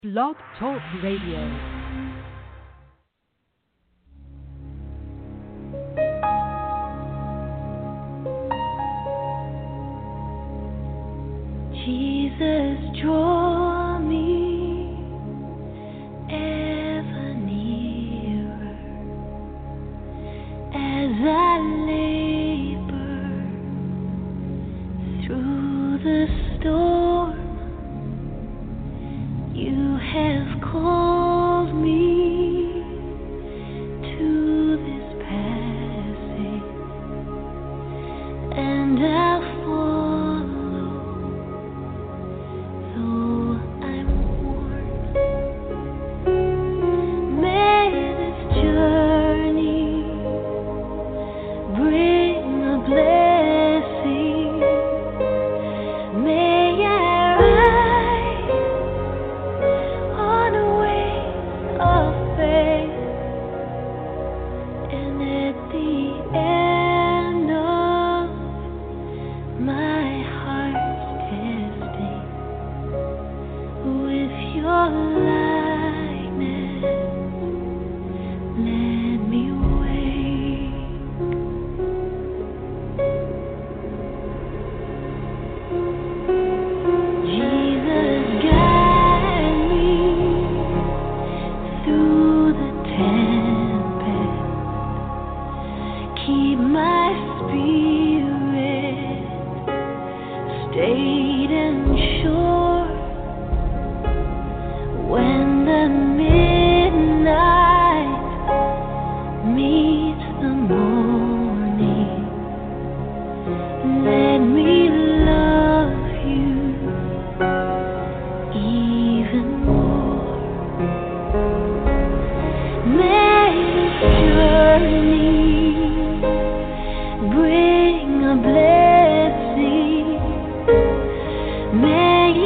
Blog Talk Radio. Jesus, draw me ever nearer as I labor through the storm. You have called me to this passage, and I'll follow. Though I'm worn, may this journey bring a blessing. May I ride on wings of faith, and at the end of my heart's testing, with your likeness, let me wake. Jesus, guide me through the tempest. Keep my spirit stayed and sure. When the midnight meets the morning, let me love you even more. May this journey bring a blessing. May I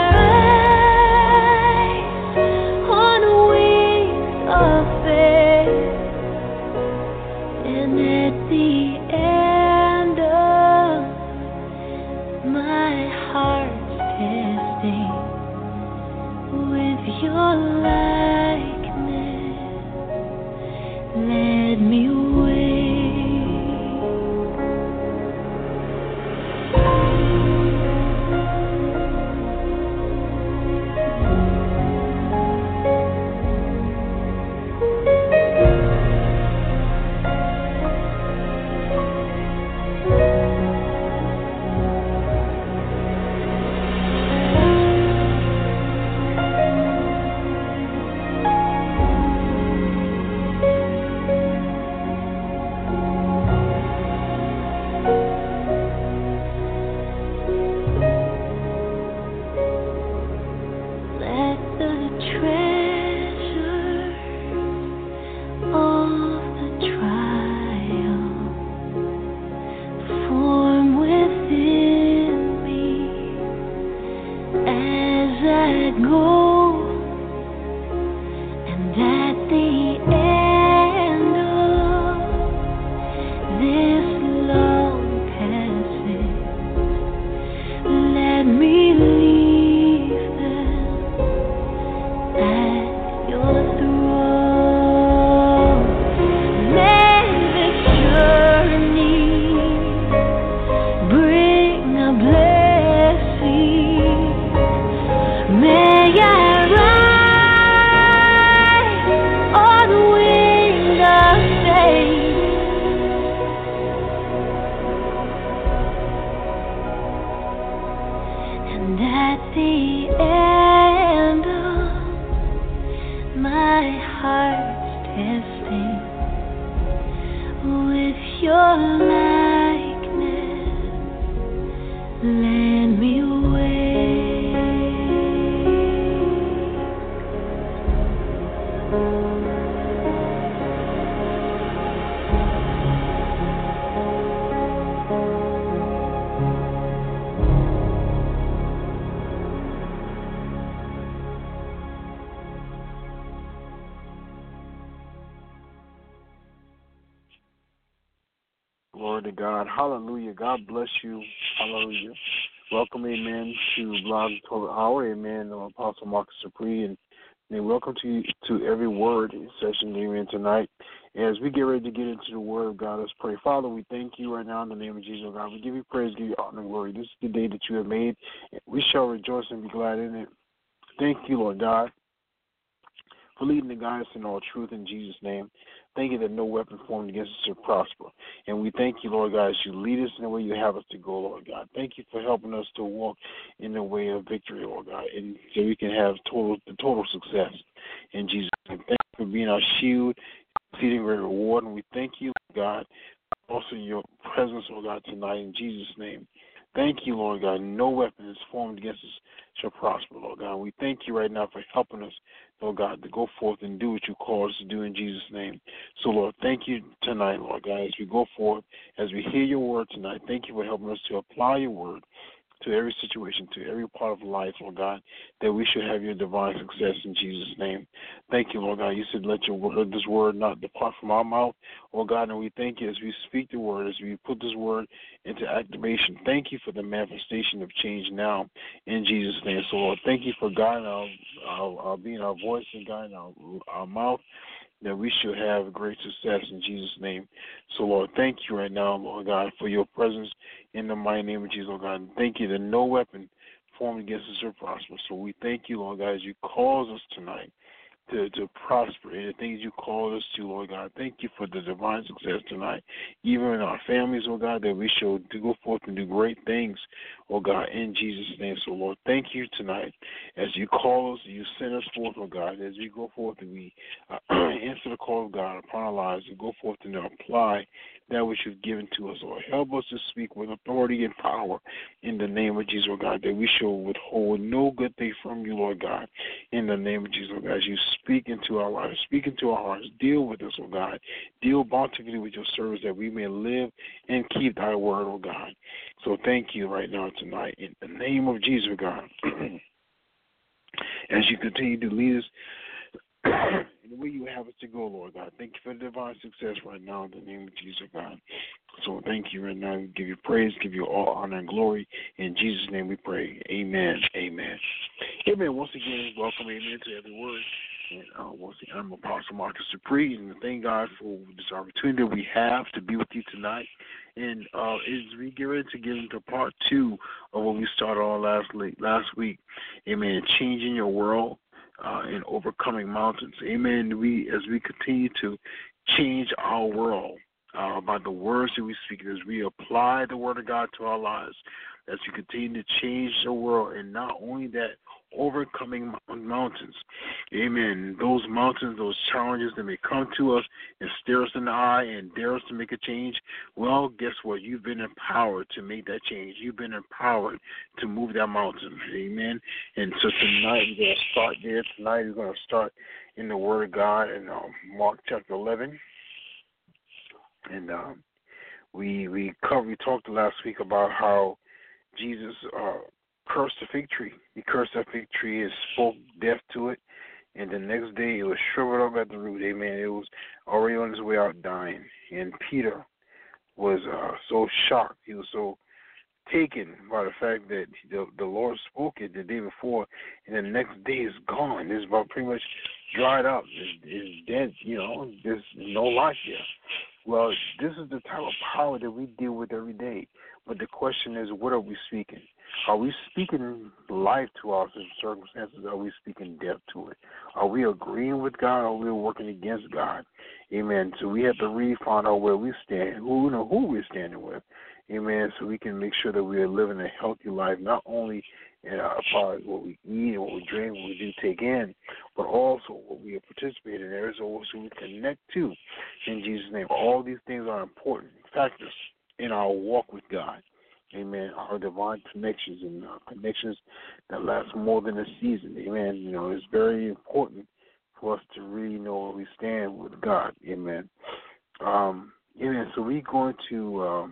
rise on wings of faith, and at the end of my heart's testing, with your likeness, let me wake. Let the treasures of the trial form within me as I go, and at the end of this long passage, let me leave them at your throne. May this journey bring a blessing. May I ride on wings of faith, and at the end of my heart's testing, with your likeness, let me wake. Glory to God. Hallelujah. God bless you. Hallelujah. Welcome, amen, to Blog Talk Hour. Amen. I'm Apostle Marcus Dupree, and And welcome to every word session, amen, tonight. As we get ready to get into the word of God, let's pray. Father, we thank you right now in the name of Jesus, God. We give you praise, give you honor and glory. This is the day that you have made. We shall rejoice and be glad in it. Thank you, Lord God, for leading the guidance in all truth in Jesus' name. Thank you that no weapon formed against us shall prosper. And we thank you, Lord God, as you lead us in the way you have us to go, Lord God. Thank you for helping us to walk in the way of victory, Lord God, and so we can have total success in Jesus' name. Thank you for being our shield, exceeding great reward. And we thank you, Lord God, also your presence, Lord God, tonight in Jesus' name. Thank you, Lord God. No weapon is formed against us shall prosper, Lord God. We thank you right now for helping us, Lord God, to go forth and do what you call us to do in Jesus' name. So, Lord, thank you tonight, Lord God, as we go forth, as we hear your word tonight. Thank you for helping us to apply your word to every situation, to every part of life, Lord God, that we should have your divine success in Jesus' name. Thank you, Lord God. You said let your word, this word not depart from our mouth, Lord God, and we thank you as we speak the word, as we put this word into activation. Thank you for the manifestation of change now in Jesus' name. So, Lord, thank you for guiding our being our voice and guiding our mouth, that we should have great success in Jesus' name. So, Lord, thank you right now, Lord God, for your presence in the mighty name of Jesus, Lord God. And thank you that no weapon formed against us shall prosper. So we thank you, Lord God, as you cause us tonight to prosper in the things you called us to, Lord God. Thank you for the divine success tonight, even in our families, Lord God, that we shall go forth and do great things, oh God, in Jesus' name. So, Lord, thank you tonight as you call us, you send us forth, oh God, as we go forth and we answer the call of God upon our lives and go forth and apply that which you've given to us, Lord. Help us to speak with authority and power in the name of Jesus, Lord God, that we shall withhold no good thing from you, Lord God, in the name of Jesus, Lord God, as you speak into our lives, speak into our hearts, deal with us, oh God, deal bountifully with your service that we may live and keep thy word, oh God. So thank you right now tonight in the name of Jesus, God, as you continue to lead us in the way you have us to go, Lord God. Thank you for the divine success right now in the name of Jesus, God. So thank you right now. We give you praise, give you all honor and glory. In Jesus' name we pray. Amen. Amen. Amen. Once again, welcome, amen, to every word. And once again, I'm Apostle Marcus Dupree, and thank God for this opportunity that we have to be with you tonight. And as we get ready to get into part 2 of what we started on last week, amen, changing your world and overcoming mountains. Amen. As we continue to change our world by the words that we speak, as we apply the word of God to our lives, as we continue to change the world, and not only that, overcoming mountains. Amen. Those mountains, those challenges that may come to us and stare us in the eye and dare us to make a change, well, guess what? You've been empowered to make that change. You've been empowered to move that mountain. Amen. And so tonight we're going to start there. Tonight we're going to start in the Word of God in Mark chapter 11. And we talked last week about how Jesus cursed the fig tree. He cursed that fig tree and spoke death to it. And the next day it was shriveled up at the root. Amen. It was already on its way out dying. And Peter was so shocked. He was so taken by the fact that the Lord spoke it the day before, and the next day it's gone. It's about pretty much dried up. It's dead. There's no life there. Well, this is the type of power that we deal with every day. But the question is, what are we speaking? Are we speaking life to our circumstances? Are we speaking death to it? Are we agreeing with God, or are we working against God? Amen. So we have to really find out where we stand, who we're standing with. Amen. So we can make sure that we are living a healthy life, not only as far as what we eat and what we drink, what we do take in, but also what we participate in. There is also we connect to. In Jesus' name, all these things are important factors in our walk with God. Amen. Our divine connections and connections that last more than a season. Amen. It's very important for us to really know where we stand with God. Amen. Amen. So we're going to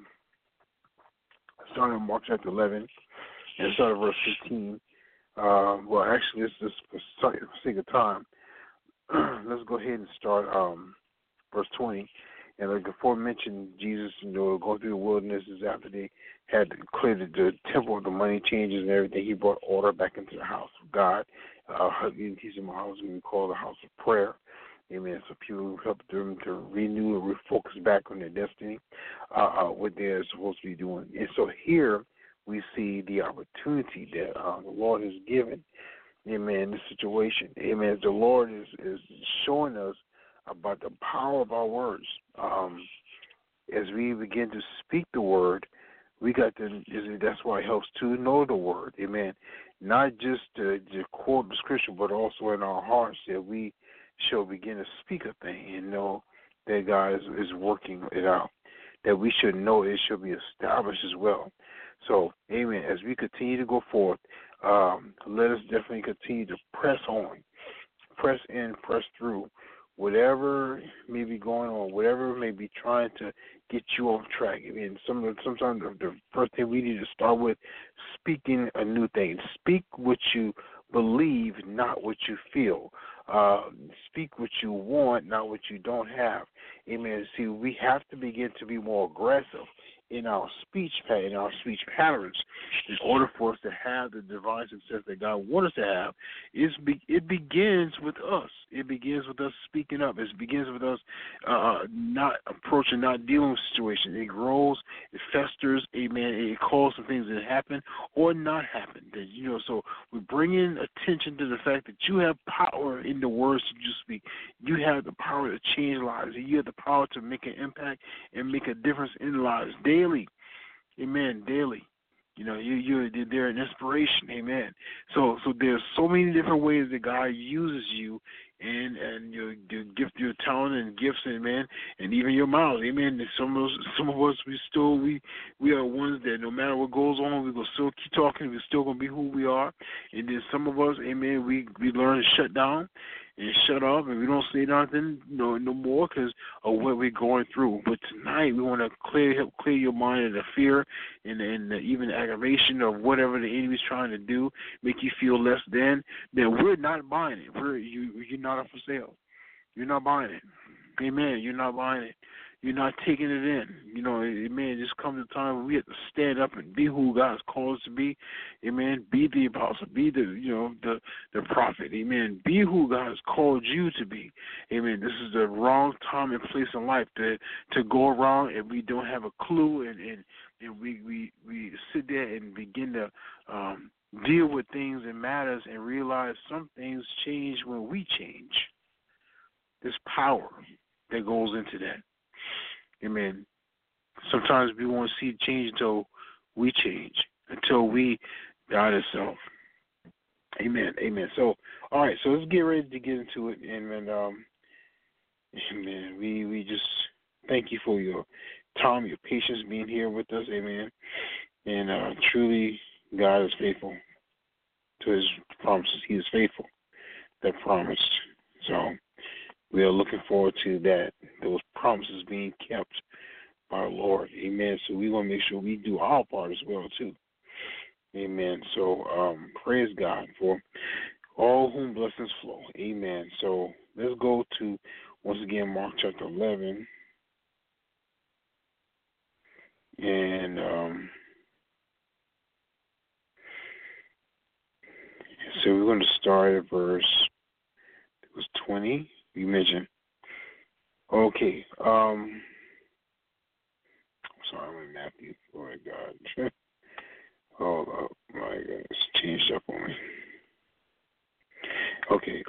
start in Mark chapter 11 and start at verse 15. Well, actually, it's just for sake of time. Let's go ahead and start verse 20. And like before mentioned, Jesus, going through the wilderness is after they had cleared the temple of the money changers and everything. He brought order back into the house of God. He said, my house we call the house of prayer. Amen. So people help them to renew and refocus back on their destiny, what they're supposed to be doing. And so here we see the opportunity that the Lord has given, amen, this situation. Amen. The Lord is showing us about the power of our words. As we begin to speak the word, we got to, that's why it helps to know the word. Amen. Not just to quote the scripture, but also in our hearts that we shall begin to speak a thing and know that God is working it out, that we should know it shall be established as well. So, amen, as we continue to go forth, let us definitely continue to press on, press in, press through, whatever may be going on, whatever may be trying to get you off track. I mean, sometimes the first thing we need to start with, speaking a new thing. Speak what you believe, not what you feel. Speak what you want, not what you don't have. Amen. See, we have to begin to be more aggressive in our speech patterns in order for us to have the divine success that God wants us to have. It begins with us. It begins with us speaking up. It begins with us not approaching, not dealing with situations. It grows, it festers, amen. It calls some things that happen or not happen. So we bring in attention to the fact that you have power in the words that you speak. You have the power to change lives. You have the power to make an impact and make a difference in lives daily. Amen. Daily. They're an inspiration. Amen. So there's so many different ways that God uses you and your gift, your talent and gifts, amen, and even your mouth, amen. Some of us we are ones that no matter what goes on, we're gonna still keep talking. We're still gonna be who we are. And then some of us, amen, we learn to shut down and shut up, and we don't say nothing no more because of what we're going through. But tonight we want to help clear your mind of the fear and even the aggravation of whatever the enemy's trying to do, make you feel less than. That we're not buying it. You're not up for sale. You're not buying it. Amen. You're not buying it. You're not taking it in. Amen. Just comes a time where we have to stand up and be who God has called us to be. Amen. Be the apostle. Be the prophet. Amen. Be who God has called you to be. Amen. This is the wrong time and place in life to go around and we don't have a clue and we sit there and begin to deal with things and matters and realize some things change when we change. There's power that goes into that. Amen. Sometimes we won't see change until we change, until we die to self. Amen. Amen. So, all right. So let's get ready to get into it. And amen. We just thank you for your time, your patience being here with us. Amen. And truly, God is faithful to His promises. He is faithful that promised. So we are looking forward to those promises being kept by our Lord. Amen. So we want to make sure we do our part as well, too. Amen. So praise God for all whom blessings flow. Amen. So let's go to, once again, Mark chapter 11. And so we're going to start at verse, it was 20. You mentioned. Okay. I'm sorry, I'm in Matthew. Oh, my God. Hold up. My God. It's changed up on me. Okay.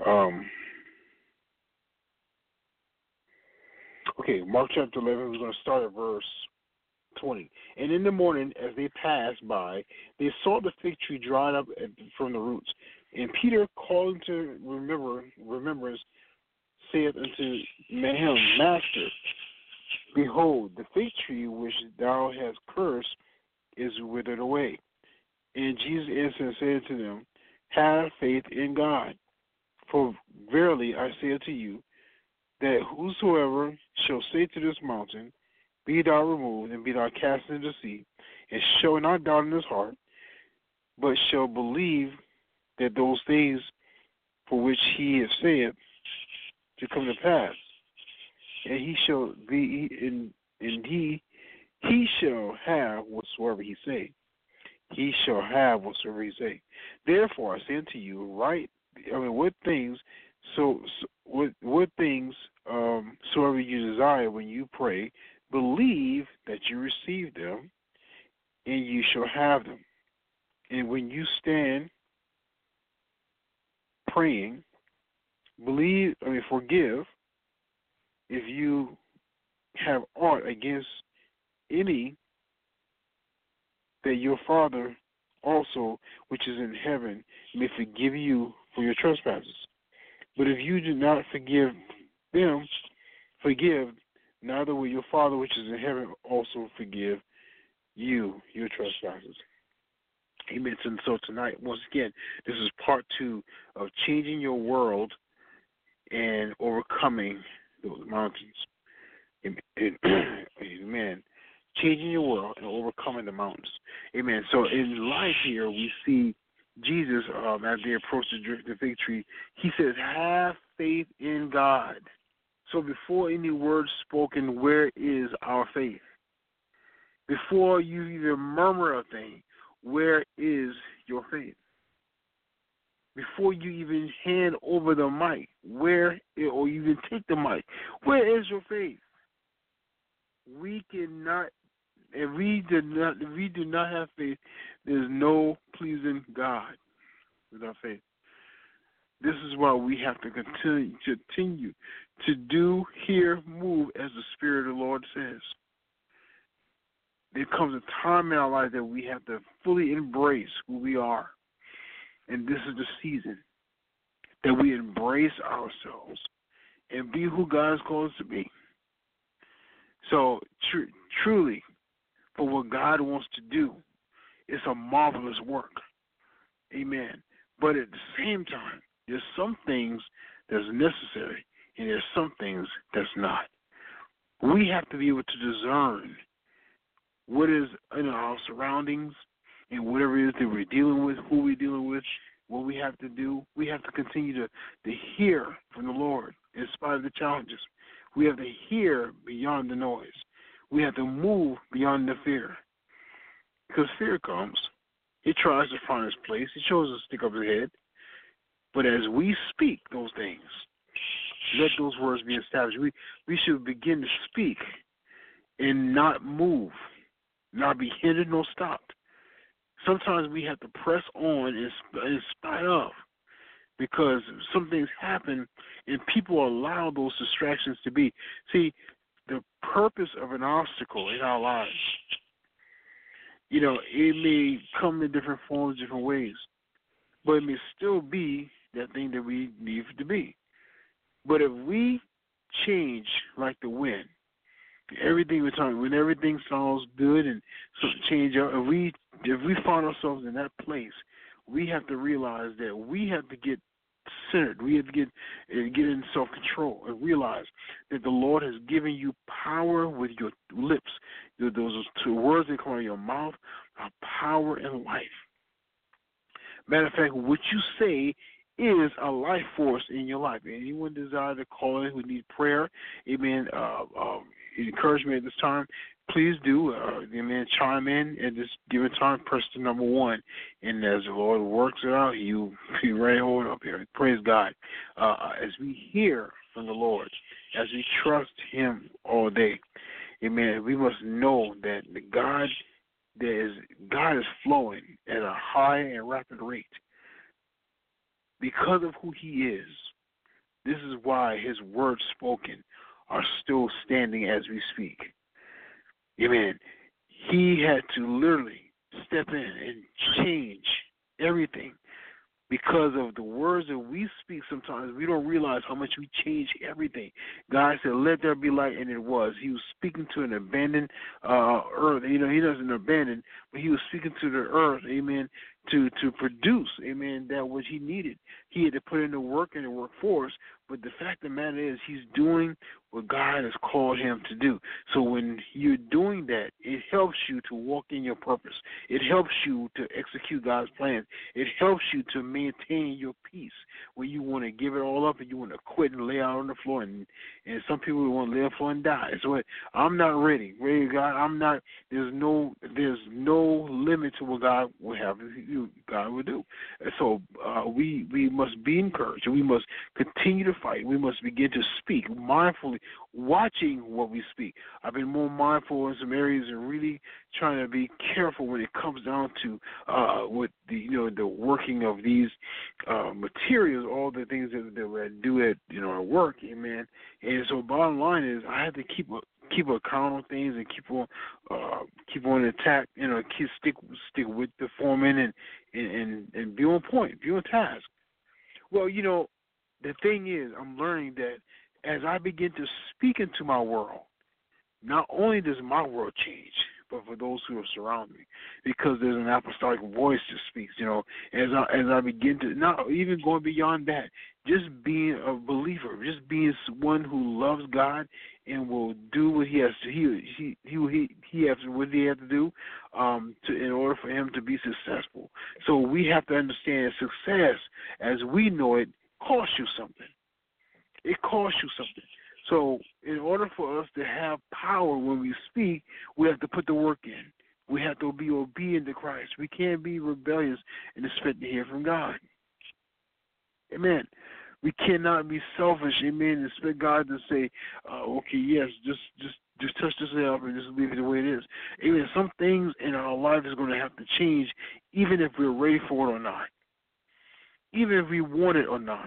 Okay, Mark chapter 11, we're going to start at verse 20. And in the morning, as they passed by, they saw the fig tree dried up from the roots. And Peter, calling to remembrance, saith unto him, Master, behold, the fig tree which thou hast cursed is withered away. And Jesus answered and said to them, Have faith in God. For verily I say unto you, that whosoever shall say to this mountain, Be thou removed, and be thou cast into the sea, and shall not doubt in his heart, but shall believe that those things for which he has said to come to pass, and he shall be, and he shall have whatsoever he say. He shall have whatsoever he say. Therefore, I say unto you, what things soever you desire when you pray, believe that you receive them, and you shall have them. And when you stand praying, forgive if you have aught against any, that your Father also, which is in heaven, may forgive you for your trespasses. But if you do not forgive, neither will your Father, which is in heaven, also forgive you your trespasses. Amen. And so tonight, once again, this is part 2 of changing your world and overcoming those mountains. Amen. Changing your world and overcoming the mountains. Amen. So in life here, we see Jesus, as they approach the fig tree, he says, have faith in God. So before any word spoken, where is our faith? Before you even murmur a thing, where is your faith? Before you even hand over the mic, or you even take the mic, where is your faith? We cannot, if we do not have faith, there's no pleasing God without faith. This is why we have to continue to do, hear, move as the Spirit of the Lord says. There comes a time in our life that we have to fully embrace who we are. And this is the season that we embrace ourselves and be who God has called us to be. So truly, for what God wants to do, it's a marvelous work. Amen. But at the same time, there's some things that's necessary and there's some things that's not. We have to be able to discern what is in our surroundings and whatever it is that we're dealing with, who we're dealing with, what we have to do. We have to continue to hear from the Lord in spite of the challenges. We have to hear beyond the noise. We have to move beyond the fear. Because fear comes. It tries to find its place. It shows to stick up its head. But as we speak those things, let those words be established. We should begin to speak and not move, not be hindered nor stopped. Sometimes we have to press on in spite of, because some things happen and people allow those distractions to be. See, the purpose of an obstacle in our lives, it may come in different forms, different ways, but it may still be that thing that we need it to be. But if we change like the wind, when everything sounds good and something change up, if we find ourselves in that place, we have to realize that we have to get centered. We have to get in self-control and realize that the Lord has given you power with your lips. Those 2 words that come out of your mouth are power and life. Matter of fact, what you say is a life force in your life. Anyone desire to call in who need prayer, amen, encouragement at this time, please do. Amen, chime in at this given time. Press the number 1. And as the Lord works it out, you be ready to hold up here. Praise God. As we hear from the Lord, as we trust Him all day, amen, we must know that God is flowing at a high and rapid rate. Because of who He is, this is why His words spoken are still standing as we speak. Amen. He had to literally step in and change everything because of the words that we speak. Sometimes we don't realize how much we change everything. God said, let there be light, and it was. He was speaking to an abandoned earth. He doesn't abandon, but He was speaking to the earth, amen, to produce, amen, that which he needed. He had to put in the work in the workforce, but the fact of the matter is he's doing what God has called him to do. So when you're doing that, it helps you to walk in your purpose. It helps you to execute God's plans. It helps you to maintain your peace when you want to give it all up and you want to quit and lay out on the floor. And some people want to lay on the floor and die. So I'm not ready. Ready, God, I'm not. There's no limit to what God will have you. God will do. And so we must be encouraged. We must continue to fight. We must begin to speak mindfully, watching what we speak. I've been more mindful in some areas and really trying to be careful when it comes down to with the working of these materials, all the things that I do at at work, amen. And so bottom line is I have to keep account of things and keep on attack, stick with the foreman and be on point, be on task. Well, the thing is, I'm learning that as I begin to speak into my world, not only does my world change, but for those who are surrounding me, because there's an apostolic voice that speaks. As I begin to, not even going beyond that, just being a believer, just being one who loves God and will do what he has to. He has what he has to do in order for him to be successful. So we have to understand success, as we know it, costs you something. It costs you something. So in order for us to have power when we speak, we have to put the work in. We have to be obedient to Christ. We can't be rebellious and expect to hear from God. Amen. We cannot be selfish, amen, and expect God to say, okay, yes, just touch this up and just leave it the way it is. Amen. Some things in our life is going to have to change, even if we're ready for it or not. Even if we want it or not.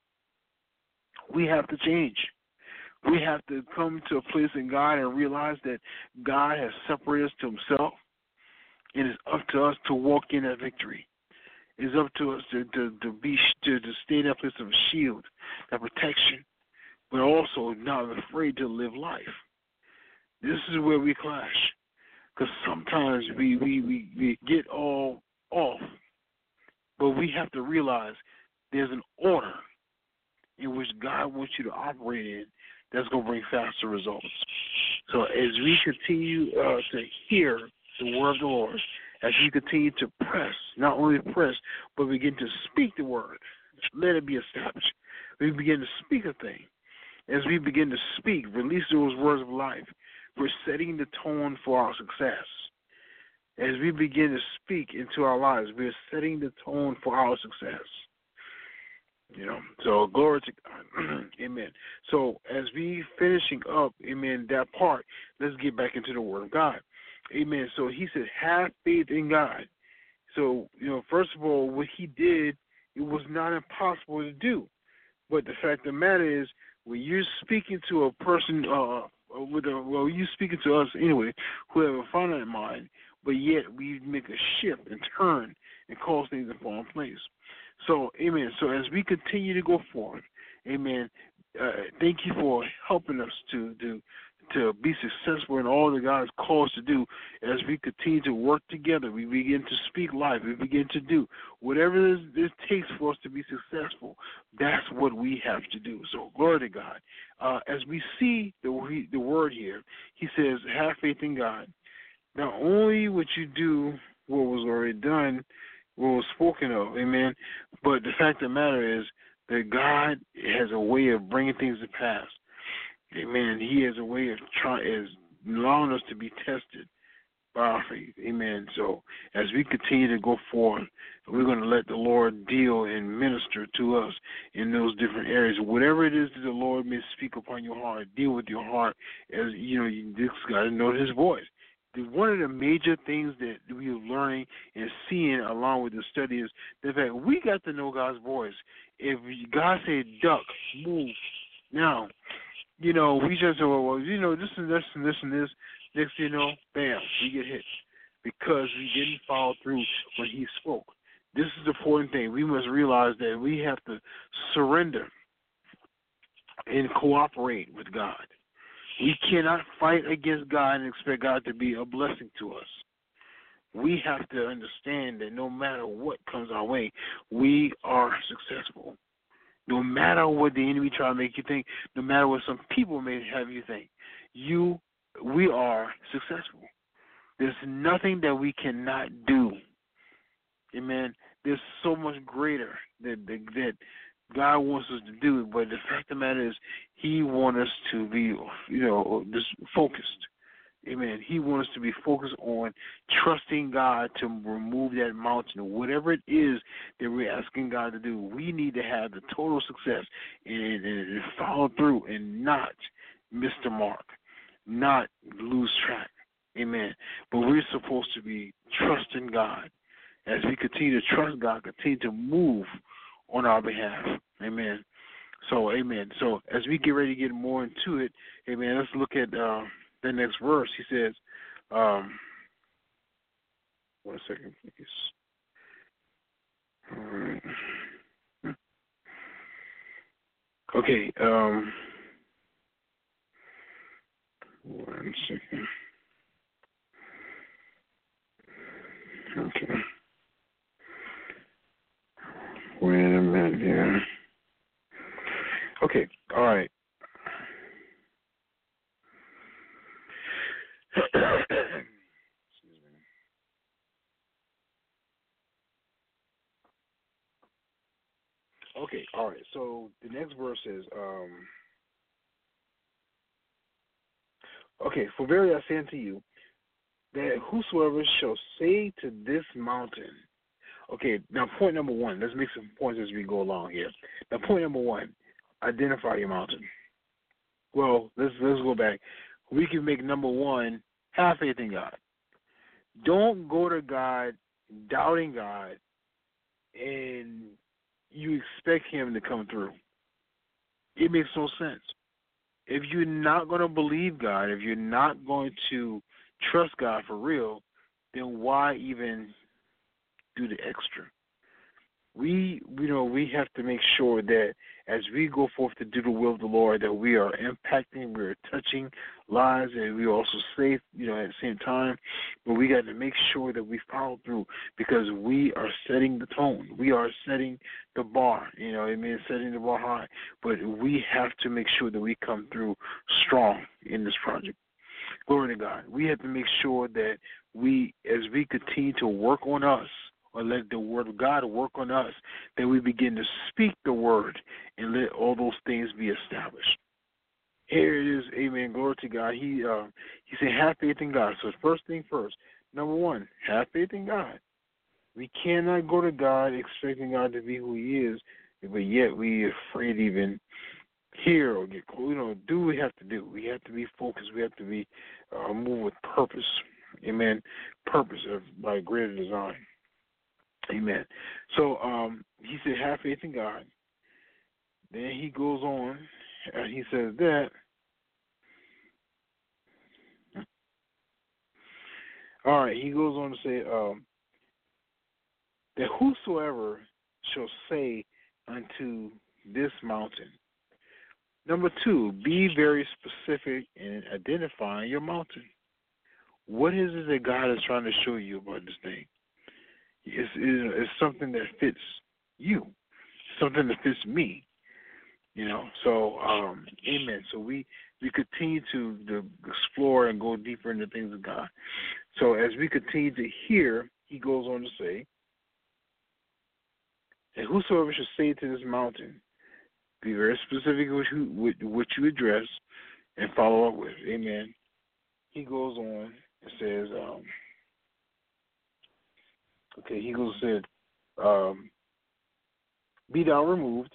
We have to change. We have to come to a place in God and realize that God has separated us to himself, and it's up to us to walk in that victory. It's up to us to stay in that place of shield, that protection, but also not afraid to live life. This is where we clash, because sometimes we get all off, but we have to realize there's an order in which God wants you to operate in that's going to bring faster results. So as we continue to hear the word of the Lord, as we continue to press, not only press, but begin to speak the word, let it be established. We begin to speak a thing. As we begin to speak, release those words of life, we're setting the tone for our success. As we begin to speak into our lives, we're setting the tone for our success. So glory to God. Amen. So as we finishing up, amen, that part, let's get back into the word of God. Amen. So he said, have faith in God. So, first of all, what he did, it was not impossible to do. But the fact of the matter is, when you're speaking to a person, you're speaking to us anyway, who have a finite mind, but yet we make a shift and turn and cause things to fall in place. So, amen. So as we continue to go forward, amen, thank you for helping us to be successful in all that God has called us to do. As we continue to work together, we begin to speak life. We begin to do whatever it takes for us to be successful. That's what we have to do. So glory to God. As we see the word here, he says, have faith in God. Not only would you do what was already done, what was spoken of, amen, but the fact of the matter is that God has a way of bringing things to pass. Amen. He has a way of allowing us to be tested by our faith. Amen. So as we continue to go forward, we're going to let the Lord deal and minister to us in those different areas. Whatever it is that the Lord may speak upon your heart, deal with your heart. As you just got to know His voice. One of the major things that we are learning and seeing along with the study is the fact we got to know God's voice. If God said duck, move, now, we just say, well, this and this and this and this. Next thing you know, bam, we get hit because we didn't follow through when He spoke. This is the important thing. We must realize that we have to surrender and cooperate with God. We cannot fight against God and expect God to be a blessing to us. we have to understand that no matter what comes our way, we are successful. No matter what the enemy try to make you think, no matter what some people may have you think, we are successful. There's nothing that we cannot do. Amen. There's so much greater that God wants us to do, but the fact of the matter is, He wants us to be, just focused. Amen. He wants us to be focused on trusting God to remove that mountain, whatever it is that we're asking God to do. We need to have the total success and follow through and not miss the mark, not lose track. Amen. But we're supposed to be trusting God. As we continue to trust God, continue to move on our behalf. Amen. So, amen. So, as we get ready to get more into it, amen, let's look at the next verse. He says, 1 second, please. All right. Okay. 1 second. Okay. Wait a minute here. Okay. All right. Excuse me. Okay. All right. So the next verse is, okay. For verily I say unto you, that whosoever shall say to this mountain. Okay, now point number one. Let's make some points as we go along here. Now, point number one, identify your mountain. Well, let's go back. We can make number one, have faith in God. Don't go to God doubting God and you expect Him to come through. It makes no sense. If you're not going to believe God, if you're not going to trust God for real, then why even do the extra? We have to make sure that as we go forth to do the will of the Lord, that we are impacting, we are touching lives, and we are also safe, at the same time. But we got to make sure that we follow through because we are setting the tone. We are setting the bar, setting the bar high. But we have to make sure that we come through strong in this project. Glory to God. We have to make sure that as we continue to work on us, or let the word of God work on us, that we begin to speak the word and let all those things be established. Here it is, amen, glory to God. He said, have faith in God. So first thing first, number one, have faith in God. We cannot go to God expecting God to be who He is, but yet we afraid to even hear or get close. Do what we have to do. We have to be focused. We have to be move with purpose. Amen. Purpose by greater design. Amen. So he said, have faith in God. Then he goes on and he says that. All right, he goes on to say that whosoever shall say unto this mountain. Number two, be very specific in identifying your mountain. What is it that God is trying to show you about this thing? It's something that fits you, something that fits me, So, amen. So we continue to explore and go deeper into things of God. So as we continue to hear, he goes on to say, and whosoever shall say to this mountain, be very specific with what you address and follow up with. Amen. He goes on and says, he goes and said, be thou removed,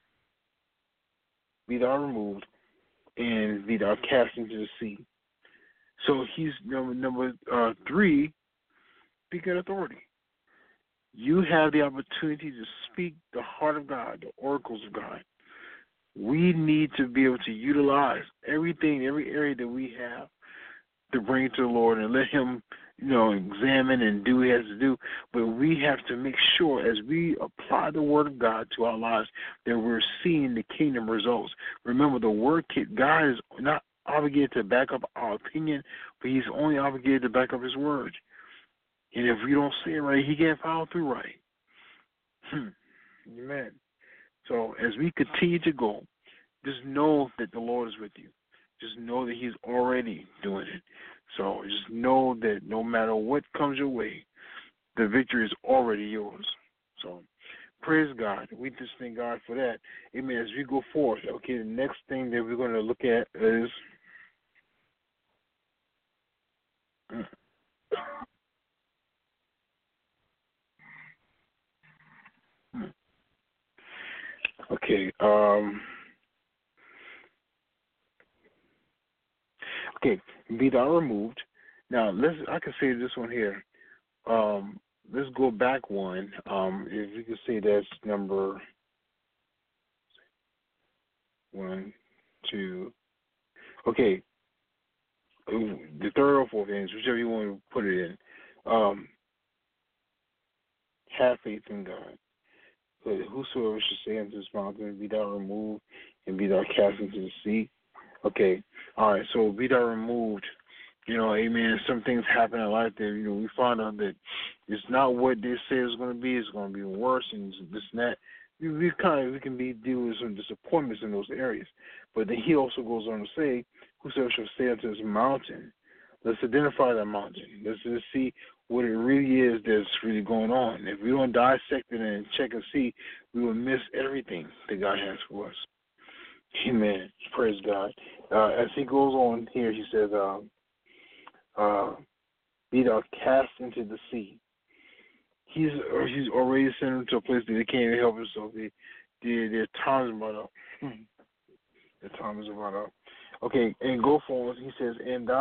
and be thou cast into the sea. So he's number three, speak in authority. You have the opportunity to speak the heart of God, the oracles of God. We need to be able to utilize every area that we have to bring it to the Lord and let Him, examine and do what He has to do. But we have to make sure as we apply the Word of God to our lives that we're seeing the kingdom results. Remember, God is not obligated to back up our opinion, but He's only obligated to back up His Word. And if we don't say it right, he can't follow through right. Amen. So as we continue to go, just know that the Lord is with you. Just know that he's already doing it. So just know that no matter what comes your way, the victory is already yours. So praise God. We just thank God for that. Amen. As we go forth, okay, the next thing that we're going to look at is okay. Okay, be thou removed. Now I can say this one here. Let's go back one. If you could say that's number 1, 2. Okay, the third or fourth things, whichever you want to put it in. Have faith in God. But whosoever should say unto this mountain, be thou removed, and be thou cast into the sea. Okay, all right. So be thou removed. Amen. Some things happen in life that, we find out that it's not what they say it's going to be. It's going to be worse and this and that. We can deal with some disappointments in those areas. But then he also goes on to say, whosoever shall say unto this mountain, let's identify that mountain. Let's just see what it really is that's really going on. If we don't dissect it and check and see, we will miss everything that God has for us. Amen. Praise God. As he goes on here, he says, be thou cast into the sea. He's already sent him to a place that they can't even help himself. Their time is about up. Their time is about up. Okay, and go forward. He says,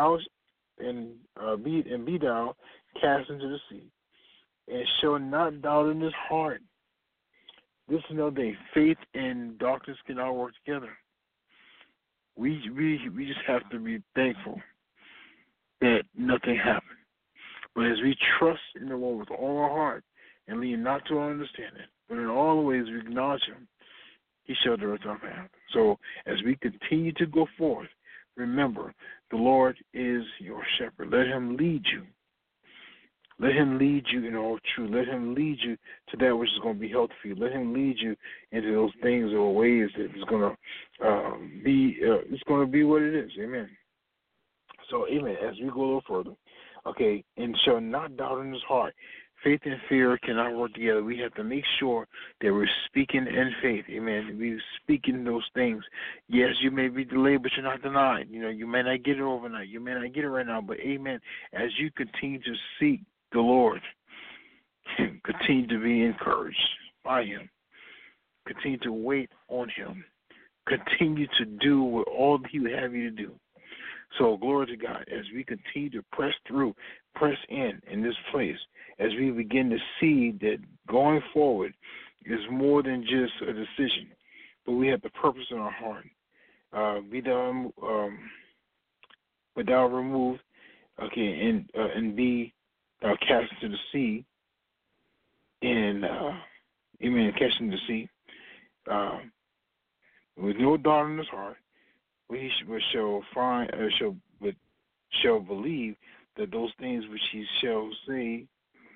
be thou cast into the sea, and shall not doubt in his heart. This is another thing. Faith and darkness cannot work together. We just have to be thankful that nothing happened. But as we trust in the Lord with all our heart and lean not to our understanding, but in all the ways we acknowledge him, he shall direct our path. So as we continue to go forth, remember, the Lord is your shepherd. Let him lead you. Let him lead you in all truth. Let him lead you to that which is going to be healthy for you. Let him lead you into those things or ways that is going to be. It's going to be what it is. Amen. So, amen. As we go a little further, okay, and shall not doubt in his heart. Faith and fear cannot work together. We have to make sure that we're speaking in faith. Amen. We're speaking those things. Yes, you may be delayed, but you're not denied. You may not get it overnight. You may not get it right now, but amen. As you continue to seek the Lord, continue to be encouraged by him. Continue to wait on him. Continue to do what all he would have you to do. So, glory to God, as we continue to press through, press in this place, as we begin to see that going forward is more than just a decision, but we have the purpose in our heart. Be thou removed, okay, and be cast into the sea, and cast into the sea, with no doubt in his heart. We shall believe that those things which he shall say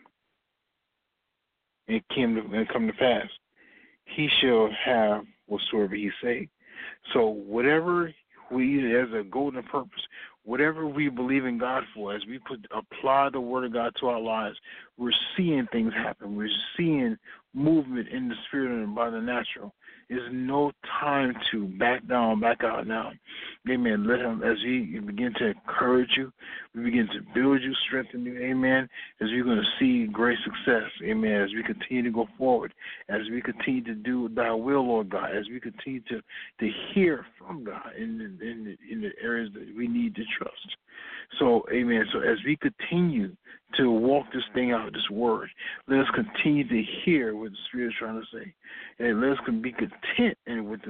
and come to pass. He shall have whatsoever he say. So whatever we, as a golden purpose, whatever we believe in God for, as we apply the word of God to our lives, we're seeing things happen. We're seeing movement in the spirit and by the natural. There's no time to back down, back out now. Amen. Let him, as we begin to encourage you, we begin to build you, strengthen you. Amen. As we're going to see great success. Amen. As we continue to go forward, as we continue to do thy will, Lord God, as we continue to hear from God in the areas that we need to trust. So, amen. So as we continue to walk this thing out, this word, let us continue to hear what the Spirit is trying to say, and let us be content with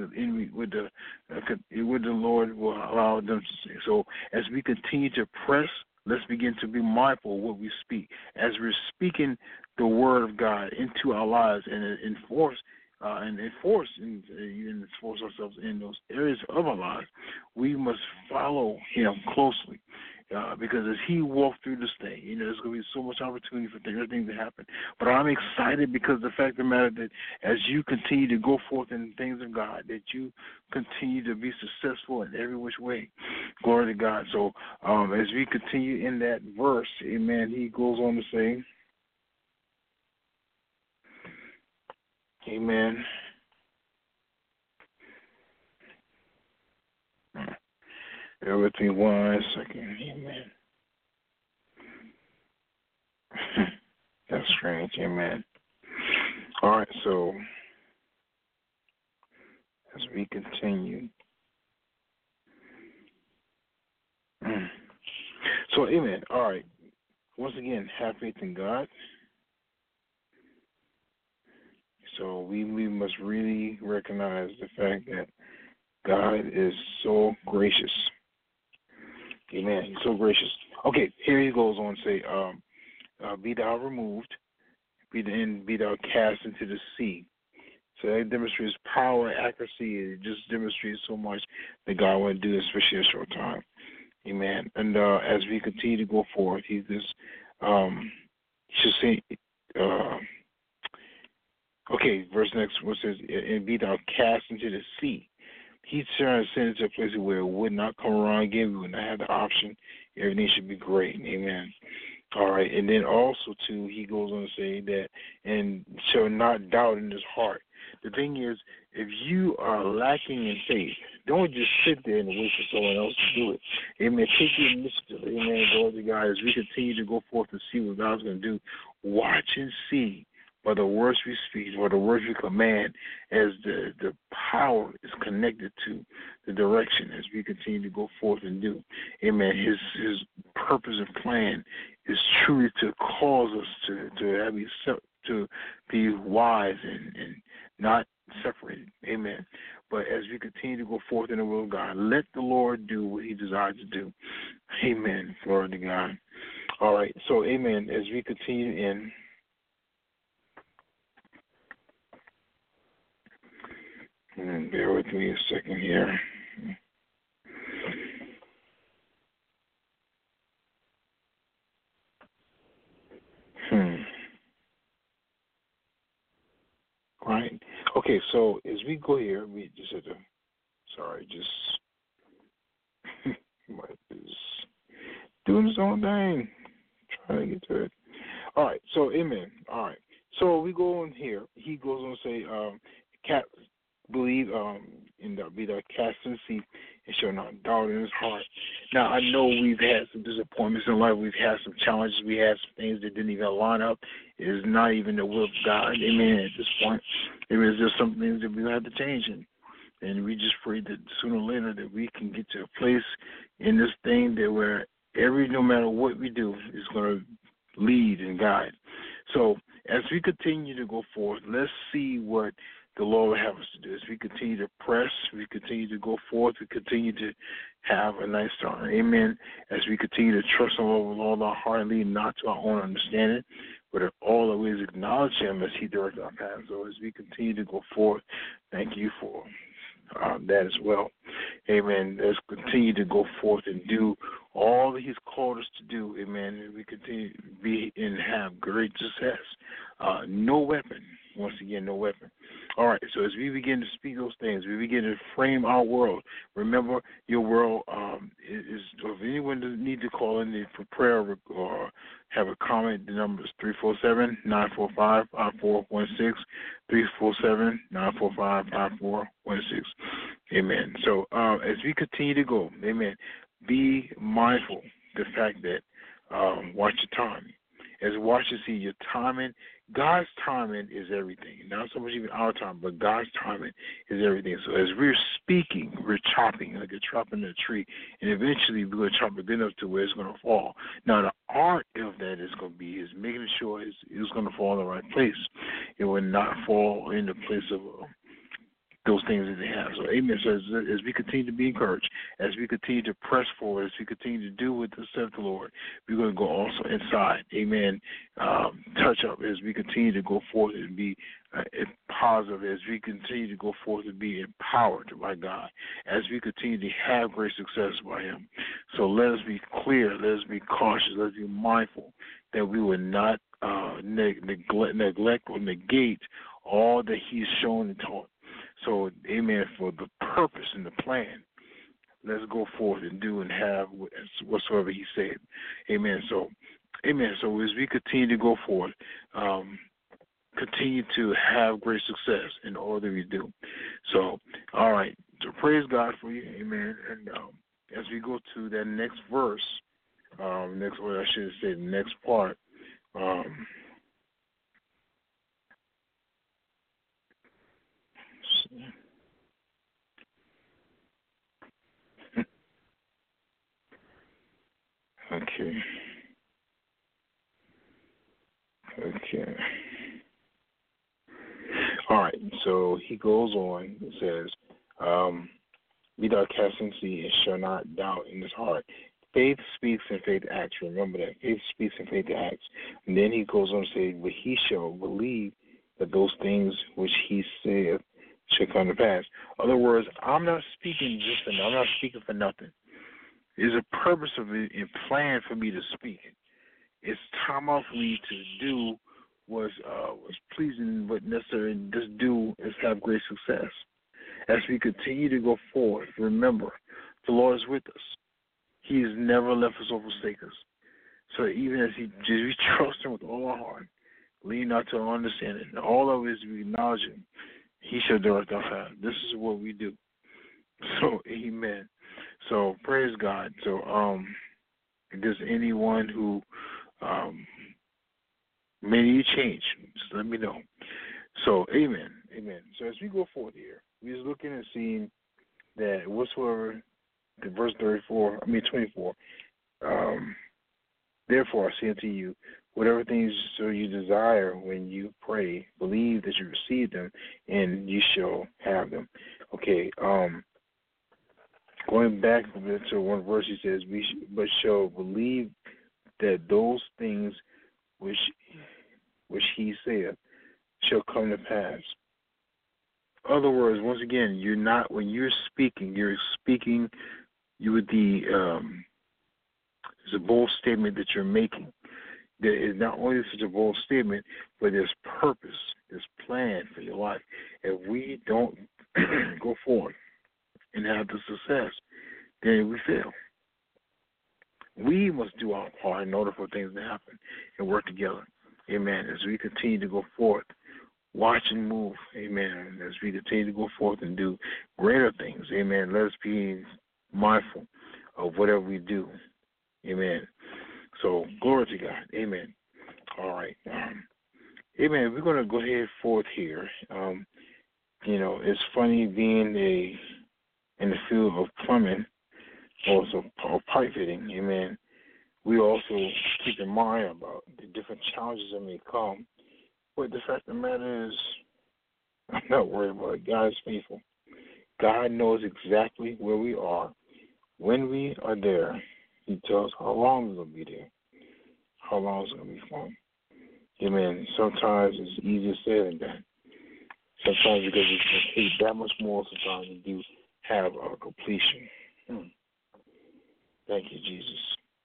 the Lord will allow them to say. So as we continue to press, let's begin to be mindful of what we speak. As we're speaking the word of God into our lives and enforce ourselves in those areas of our lives, we must follow him closely. because as he walked through this thing, there's going to be so much opportunity for things to happen. But I'm excited because the fact of the matter that as you continue to go forth in things of God, that you continue to be successful in every which way. Glory to God. So as we continue in that verse, amen, he goes on to say, amen. Bear with me 1 second. Amen. That's strange. Amen. All right, so as we continue. So, amen. All right. Once again, have faith in God. So we must really recognize the fact that God is so gracious. Amen. He's so gracious. Okay, here he goes on to say, be thou removed, be thou cast into the sea. So that demonstrates power and accuracy. It just demonstrates so much that God want to do, especially in a short time. Amen. And as we continue to go forward, he just should say, okay, verse next one says, and be thou cast into the sea. He's trying to send it to a place where it would not come around again. We would not have the option. Everything should be great. Amen. All right. And then also, too, he goes on to say that, and shall not doubt in his heart. The thing is, if you are lacking in faith, don't just sit there and wait for someone else to do it. Amen. Take the initiative. Amen. Glory to God. As we continue to go forth and see what God's going to do, watch and see by the words we speak, or the words we command, as the power is connected to the direction as we continue to go forth and do. Amen. His purpose and plan is truly to cause us to be wise and not separated. Amen. But as we continue to go forth in the will of God, let the Lord do what he desires to do. Amen. Glory to God. All right. So, amen. As we continue in, and bear with me a second here. Right. Okay, so as we go here, we just have to, is doing his own thing. Trying to get to it. All right, so amen. All right. So we go on here. He goes on to say, believe in the be the cast in the sea and shall not doubt in his heart. Now I know we've had some disappointments in life, we've had some challenges, we had some things that didn't even line up. It is not even the will of God, amen, at this point. There is just some things that we have to change, and we just pray that sooner or later that we can get to a place in this thing that where no matter what we do, is going to lead and guide. So as we continue to go forth, let's see what the Lord will have us to do. As we continue to press, we continue to go forth, we continue to have a nice start. Amen. As we continue to trust the Lord with all our heart and lead not to our own understanding, but in all our ways acknowledge him as he directs our paths. So as we continue to go forth, thank you for that as well. Amen. Let's continue to go forth and do all that he's called us to do. Amen. And we continue to be and have great success. No weapon. Once again, no weapon. All right, so as we begin to speak those things, we begin to frame our world. Remember, your world is, if anyone doesn't need to call in for prayer or have a comment, the number is 347-945-5416, 347-945-5416. Amen. So as we continue to go, amen, be mindful the fact that watch your timing. As watch and see your timing. God's timing is everything. Not so much even our time, but God's timing is everything. So as we're speaking, we're chopping, like you're chopping a tree, and eventually we're going to chop it good enough to where it's going to fall. Now, the art of that is going to be is making sure it's going to fall in the right place. It will not fall in the place of those things that they have. So, amen. So as we continue to be encouraged, as we continue to press forward, as we continue to do what said the Lord, we're going to go also inside. Amen. Touch up as we continue to go forward and be positive as we continue to go forth and be empowered by God, as we continue to have great success by Him. So let us be clear, let us be cautious, let us be mindful that we will not neglect or negate all that He's shown and taught. So, amen, for the purpose and the plan, let's go forth and do and have whatsoever He said. Amen. So, amen. So as we continue to go forward, continue to have great success in all that we do. So, all right. So praise God for you. Amen. And as we go to that next verse, or I should say the next part, Okay. All right. So he goes on. It says, "Be thou cast into sea, and shall not doubt in his heart. Faith speaks and faith acts." Remember that. Faith speaks and faith acts. And then he goes on to say, "But he shall believe that those things which he saith shall come to pass." In other words, I'm not speaking for nothing. There's a purpose of it and plan for me to speak it. It's time out for me to do what's pleasing, but necessary just do is have great success. As we continue to go forward, remember, the Lord is with us. He has never left us or forsake us. So even as we trust Him with all our heart, lean not to our understanding, and all of it is we acknowledge Him, He shall direct our path. This is what we do. So, amen. So, praise God. So, if there's anyone who may need change, just let me know. So, amen. Amen. So, as we go forward here, we're just looking and seeing that whatsoever, the verse 24, therefore I say unto you, whatever things so you desire when you pray, believe that you receive them, and you shall have them. Okay, going back a bit to one verse, he says, but shall believe that those things which he saith shall come to pass. In other words, once again, when you're speaking it's a bold statement that you're making. There is not only such a bold statement, but there's purpose, there's plan for your life. If we don't go forward and have the success, then we fail. We must do our part in order for things to happen and work together. Amen. As we continue to go forth, watch and move. Amen. As we continue to go forth and do greater things. Amen. Let us be mindful of whatever we do. Amen. So, glory to God. Amen. All right. Amen. We're going to go ahead forth here. It's funny being in the field of plumbing, also or pipe fitting. Amen. We also keep in mind about the different challenges that may come. But the fact of the matter is, I'm not worried about it. God is faithful. God knows exactly where we are. When we are there, He tells how long we're going to be there, how long it's going to be for. Amen. Sometimes it's easier said than done. Sometimes because it's going to take that much more sometimes to do have a completion. Thank you, Jesus.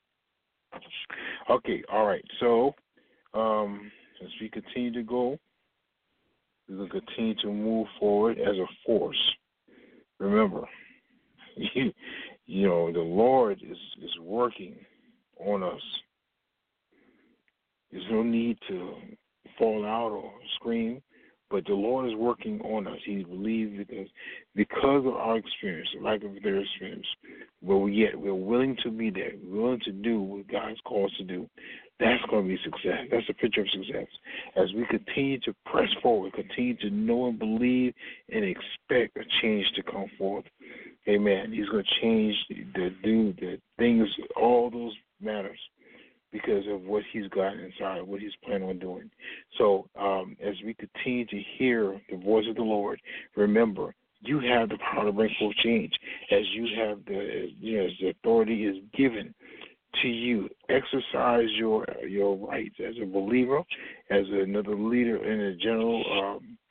Okay, all right. So, as we continue to go, we will continue to move forward as a force. Remember, the Lord is working on us. There's no need to fall out or scream, but the Lord is working on us. He believes because of our experience, the lack of their experience, but we're willing to be there. We're willing to do what God's called us to do. That's going to be success. That's a picture of success. As we continue to press forward, continue to know and believe and expect a change to come forth. Amen. He's going to change the things, all those matters, because of what He's got inside, what He's planning on doing. So as we continue to hear the voice of the Lord, remember, you have the power to bring forth change. As you have as the authority is given to you, exercise your rights as a believer, as another leader in a general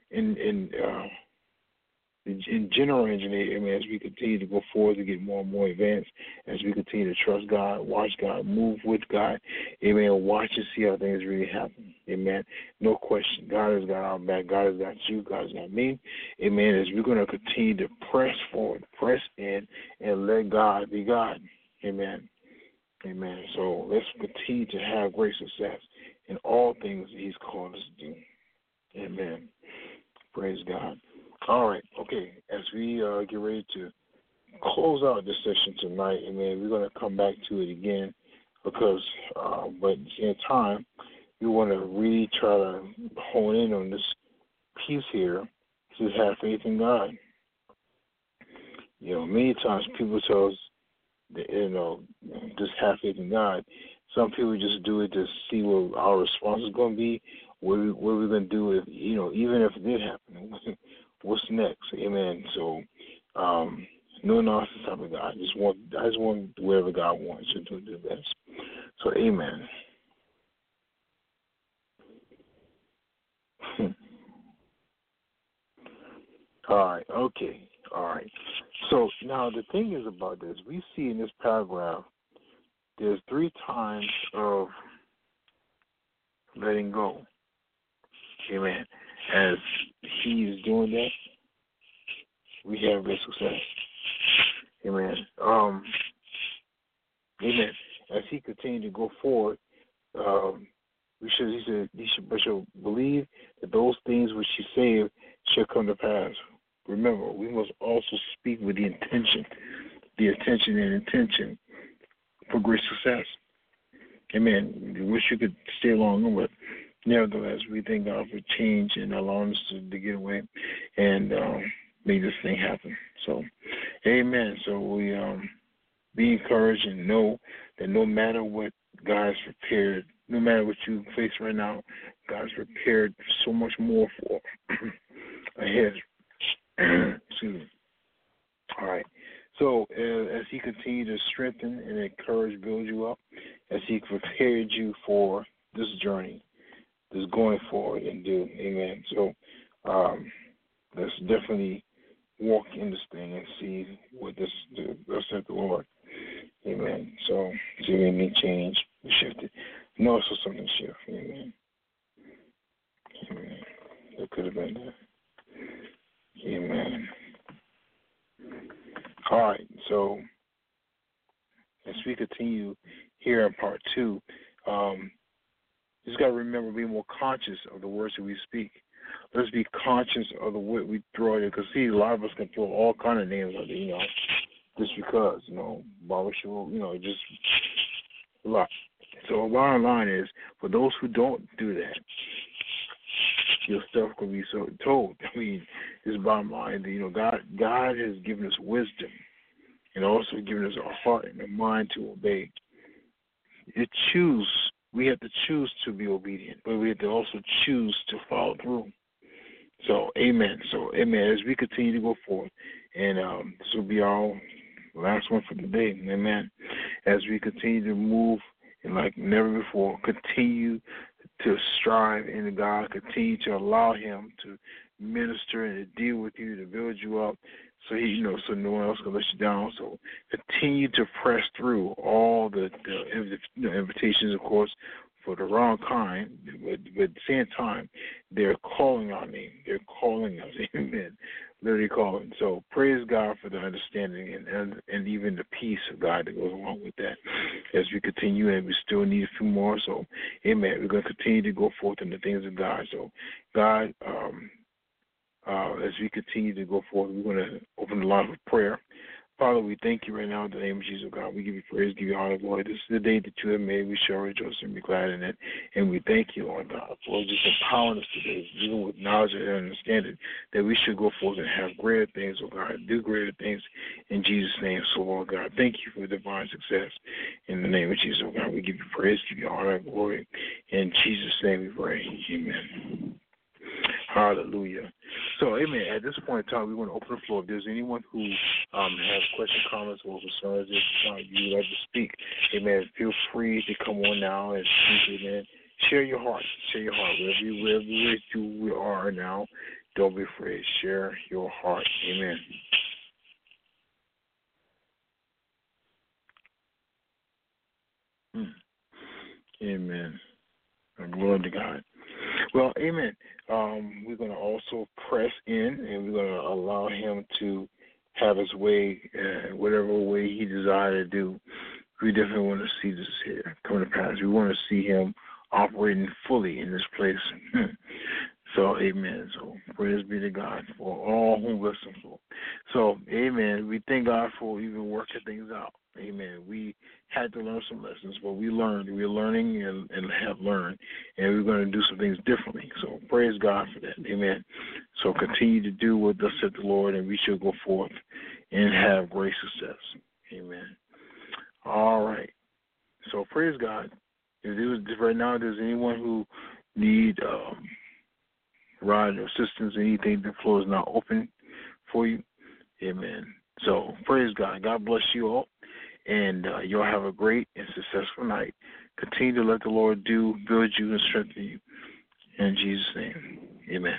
in general engineering, as we continue to go forward to get more and more advanced, as we continue to trust God, watch God, move with God, amen, watch and see how things really happen, amen. No question, God has got our back, God has got you, God has got me, amen, as we're going to continue to press forward, press in, and let God be God, amen, amen. So let's continue to have great success in all things that He's called us to do, amen. Praise God. All right, okay, as we get ready to close out this session tonight, amen, we're going to come back to it again because, but at the same time, we want to really try to hone in on this piece here to have faith in God. You know, many times people tell us, just have faith in God. Some people just do it to see what our response is going to be, what we're going to do if, even if it did happen. What's next? Amen. So, no nonsense type of God. I just want whatever God wants you to do best. So, amen. All right. Okay. All right. So now the thing is about this. We see in this paragraph, there's 3 times of letting go. Amen. As he is doing that, we have great success. Amen. Amen. As he continued to go forward, he shall believe that those things which he said shall come to pass. Remember, we must also speak with the intention for great success. Amen. We wish you could stay along, but nevertheless, we thank God for change and allowing us to get away and make this thing happen. So, amen. So we be encouraged and know that no matter what God has prepared, no matter what you face right now, God's prepared so much more for ahead. Excuse me. All right. So as he continued to strengthen and encourage, build you up, as he prepared you for this journey, this going forward and do, amen. So let's definitely walk in this thing and see what this does said the Lord. Amen. So see any change, we shifted. No, so something shift. Amen. Amen. That could have been that. Amen. All right, so as we continue here in part 2, just got to remember being more conscious of the words that we speak. Let's be conscious of the word we throw there, because see, a lot of us can throw all kind of names out there, just because, barbershop, just a lot. So the bottom line is, for those who don't do that, your stuff can be so told. I mean, this bottom line, God has given us wisdom and also given us a heart and a mind to obey. We have to choose to be obedient, but we have to also choose to follow through. So, amen. So, amen. As we continue to go forward, and this will be our last one for the day, amen. As we continue to move, and like never before, continue to strive in God, continue to allow Him to minister and to deal with you, to build you up, so so no one else can let you down. So continue to press through all the invitations, of course, for the wrong kind, but at the same time, they're calling our name. They're calling us, amen. Literally calling. So praise God for the understanding and even the peace of God that goes along with that. As we continue, and we still need a few more, so amen. We're going to continue to go forth in the things of God. So God, as we continue to go forward, we're going to open the line with prayer. Father, we thank you right now in the name of Jesus, God. We give you praise, give you honor, Lord. This is the day that you have made. We shall rejoice and be glad in it. And we thank you, Lord God, for just empowering us today, even with knowledge and understanding, that we should go forth and have greater things, oh God, do greater things in Jesus' name. So, Lord God, thank you for divine success. In the name of Jesus, oh God, we give you praise, give you honor and glory. In Jesus' name we pray. Amen. Hallelujah. So, amen. At this point in time, we want to open the floor. If there's anyone who has questions, comments, or concerns, if you would like to speak, amen, feel free to come on now and speak, amen. Share your heart. Share your heart. Wherever you are now, Don't be afraid. Share your heart. Amen. Amen. Glory to God. Well, amen. We're going to also press in, and we're going to allow him to have his way, whatever way he desires to do. We definitely want to see this here come to pass. We want to see him operating fully in this place. So, amen. So, praise be to God for all who listen for. So, amen. We thank God for even working things out. Amen. We had to learn some lessons, but we learned. We're learning and have learned, and we're going to do some things differently. So, praise God for that. Amen. So, continue to do what thus said the Lord, and we shall go forth and have great success. Amen. All right. So, praise God. If right now there's anyone who need ride or assistance, anything, the floor is now open for you. Amen. So, praise God. God bless you all, and you'll have a great and successful night. Continue to let the Lord build you and strengthen you. In Jesus' name, amen.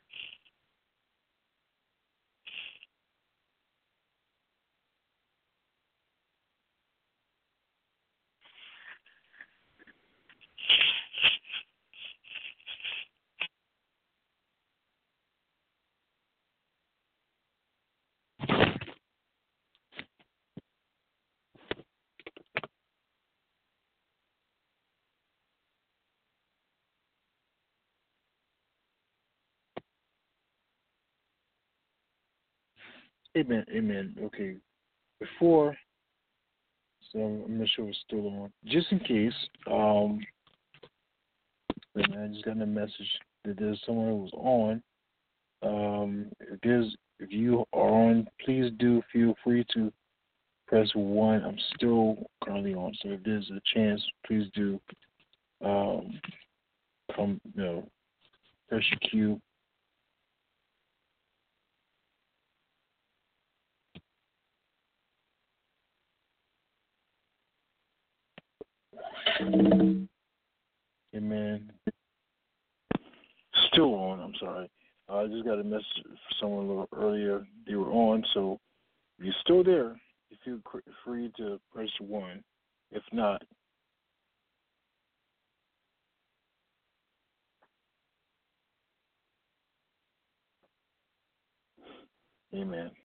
Amen. Amen. Okay. Before, so I'm not sure it's still on. Just in case, I just got a message that there's someone who was on. If you are on, please do feel free to press 1. I'm still currently on, so if there's a chance, please do press your cue. Amen. Still on, I'm sorry. I just got a message from someone a little earlier. They were on, so if you're still there, you feel free to press 1. If not, amen.